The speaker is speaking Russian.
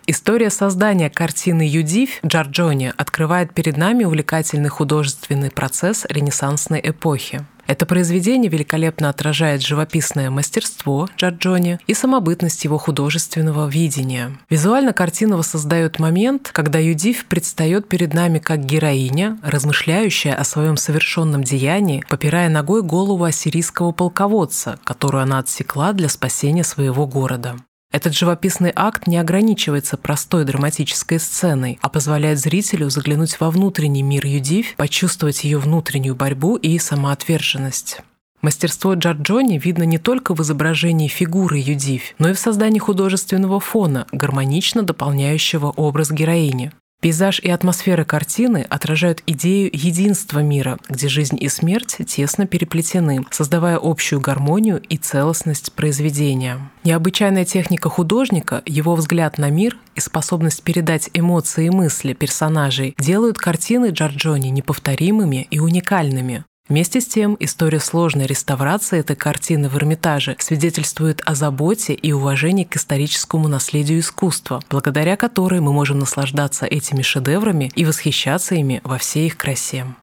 История создания картины «Юдивь» Джорджони открывает перед нами увлекательный художественный процесс ренессансной эпохи. Это произведение великолепно отражает живописное мастерство Джорджони и самобытность его художественного видения. Визуально картина воссоздает момент, когда Юдивь предстает перед нами как героиня, размышляющая о своем совершенном деянии, попирая ногой голову ассирийского полководца, которую она отсекла для спасения своего города. Этот живописный акт не ограничивается простой драматической сценой, а позволяет зрителю заглянуть во внутренний мир Юдивь, почувствовать ее внутреннюю борьбу и самоотверженность. Мастерство Джорджони видно не только в изображении фигуры Юдивь, но и в создании художественного фона, гармонично дополняющего образ героини. Пейзаж и атмосфера картины отражают идею единства мира, где жизнь и смерть тесно переплетены, создавая общую гармонию и целостность произведения. Необычайная техника художника, его взгляд на мир и способность передать эмоции и мысли персонажей делают картины Джорджони неповторимыми и уникальными. Вместе с тем, история сложной реставрации этой картины в Эрмитаже свидетельствует о заботе и уважении к историческому наследию искусства, благодаря которой мы можем наслаждаться этими шедеврами и восхищаться ими во всей их красе.